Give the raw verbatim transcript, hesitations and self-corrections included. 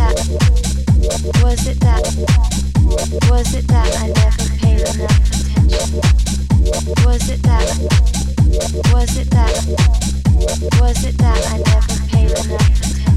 that? Was it that? Was it that I never paid enough attention? Was it that? Was it that? Was it that I never paid enough attention?